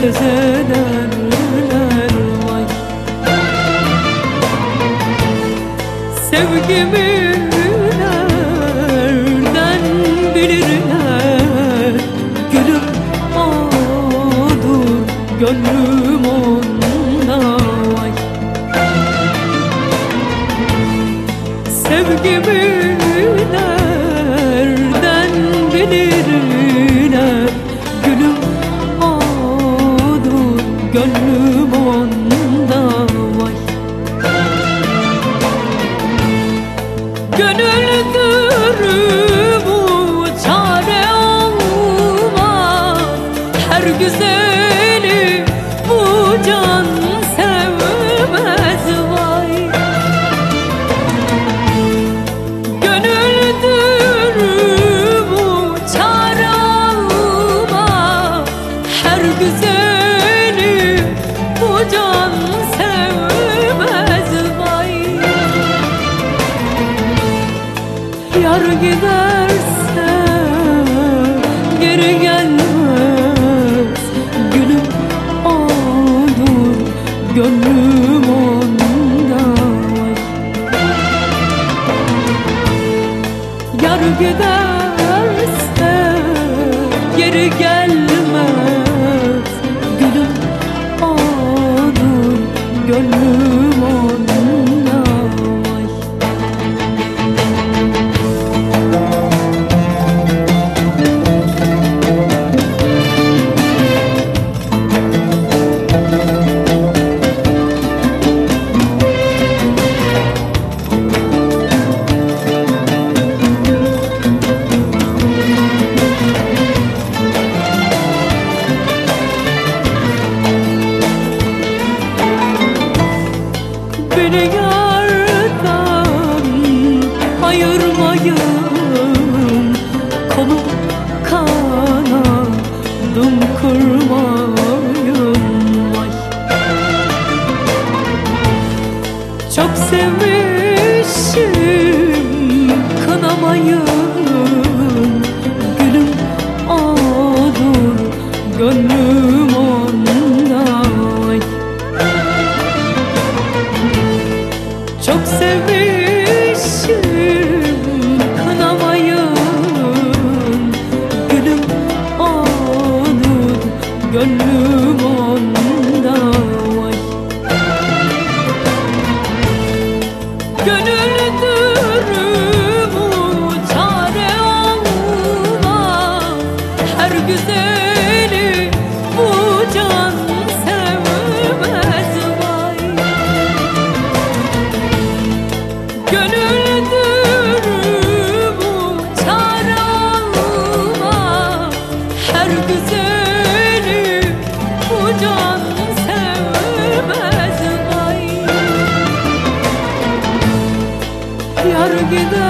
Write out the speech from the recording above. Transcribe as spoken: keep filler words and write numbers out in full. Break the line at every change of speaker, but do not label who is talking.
söz ederler vay. Sevgimi nereden bilirler? Gülüm odur, gönlüm onda vay. Sevgimi nereden bilirler? Gülüm odur, gönlüm onda vay. Gönüldür bu çare olmaz, her güzeli bu can sevmez vay. Gönüldür bu çare olmaz, her güzeli bu can sevmez vay. Yar giderse geri gelmez, gülüm odur, gönlüm onda vay. Yar giderse geri gelmez, gülüm odur, gönlüm onda vay. Beni yardan ayırmayın, kolu kanadım kırmayın vay. Çok sevmişim, kınamayın, gülüm odur, gönlüm onda vay. Çok sevmişim, kınamayın, gülüm odur, gönlüm onda vay. Gönüldür bu çare olmaz, her güzeli bu can sevmez vay. Gönüldür bu çare olmaz, her güzeli bu can sevmez vay. Yar gider